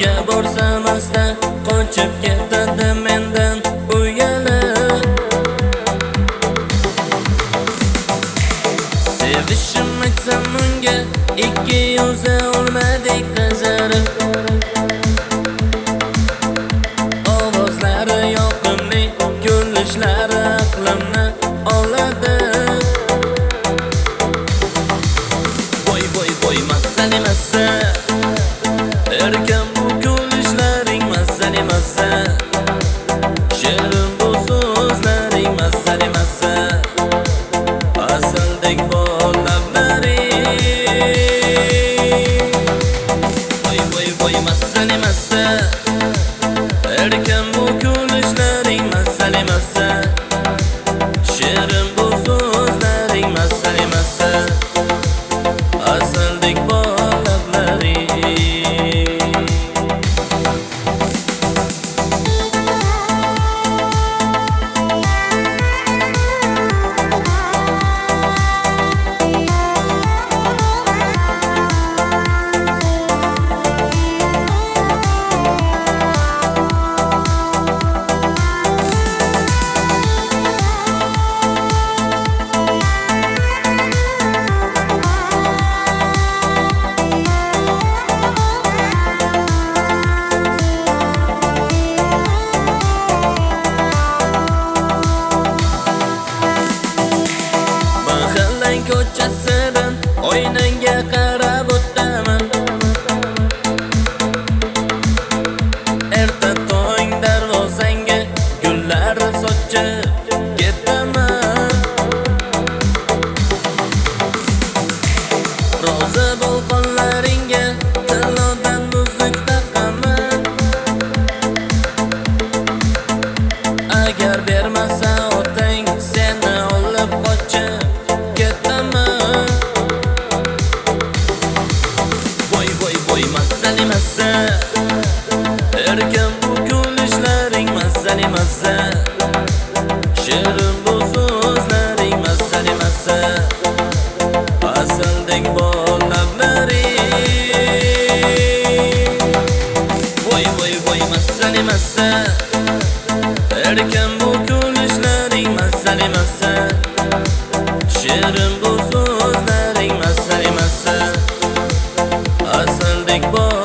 To'yga borsam asta qochib ketadi mendan uyalib. Sevishim aytsam unga ikki yuzi olmadik qizarib. Ovozlari yoqimli, kulishlari aqlimni oladi. Voy masani massa, erkan bu kulishlaring masani massa, shirin bu so'zlaring masani massa, asaldek bu lablaring. Voy masani massa, erkan bu kulishlaring masani massa, shirin bu so'zlaring masani massa, asaldek bu lablaring. Ko'chasidan oynanga qarab o'taman. Erta tong darvozangga gullar sochib ketaman. Roza bo'l qo'llaringga tilodan muzik taqaman. Agar bermasa otang seni olib qochib ketaman. Voy masani massa, erkan bu kulishlaring masani massa, shirin bu so'zlaring masani massa, asaldek bu lablaring. Voy masani massa, erkan bu kulishlaring masani massa, shirin bu so'zlaring masani massa, asaldek bu